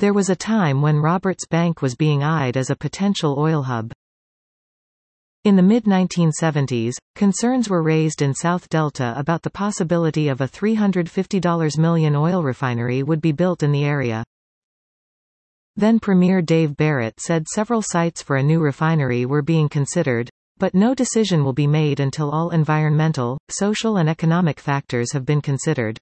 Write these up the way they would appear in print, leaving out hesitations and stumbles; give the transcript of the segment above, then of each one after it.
There was a time when Roberts Bank was being eyed as a potential oil hub. In the mid-1970s, concerns were raised in South Delta about the possibility of a $350 million oil refinery would be built in the area. Then Premier Dave Barrett said several sites for a new refinery were being considered, but no decision will be made until all environmental, social and economic factors have been considered.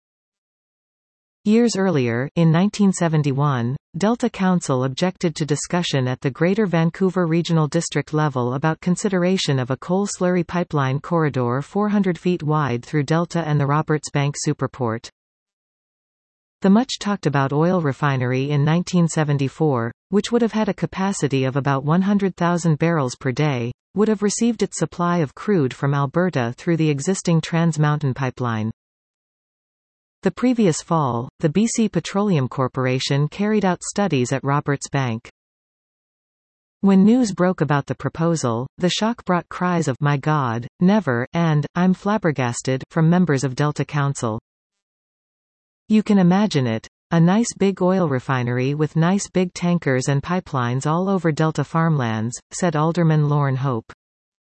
Years earlier, in 1971, Delta Council objected to discussion at the Greater Vancouver Regional District level about consideration of a coal slurry pipeline corridor 400 feet wide through Delta and the Roberts Bank Superport. The much-talked-about oil refinery in 1974, which would have had a capacity of about 100,000 barrels per day, would have received its supply of crude from Alberta through the existing Trans Mountain pipeline. The previous fall, the BC Petroleum Corporation carried out studies at Roberts Bank. When news broke about the proposal, the shock brought cries of "My God, never," and "I'm flabbergasted" from members of Delta Council. You can imagine it. A nice big oil refinery with nice big tankers and pipelines all over Delta farmlands, said Alderman Lorne Hope.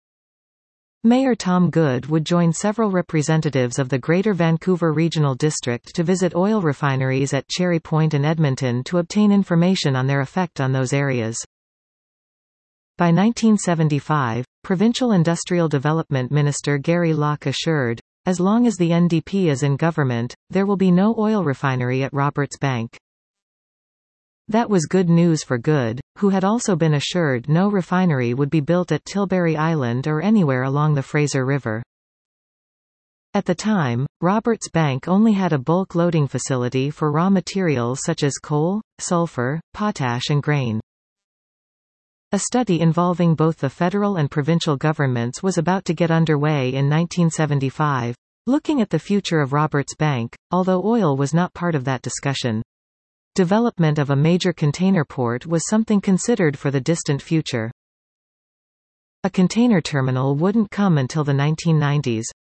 Mayor Tom Good would join several representatives of the Greater Vancouver Regional District to visit oil refineries at Cherry Point and Edmonton to obtain information on their effect on those areas. By 1975, Provincial Industrial Development Minister Gary Locke assured, "As long as the NDP is in government, there will be no oil refinery at Roberts Bank." That was good news for Good, who had also been assured no refinery would be built at Tilbury Island or anywhere along the Fraser River. At the time, Roberts Bank only had a bulk loading facility for raw materials such as coal, sulfur, potash and grain. A study involving both the federal and provincial governments was about to get underway in 1975, looking at the future of Roberts Bank, although oil was not part of that discussion. Development of a major container port was something considered for the distant future. A container terminal wouldn't come until the 1990s.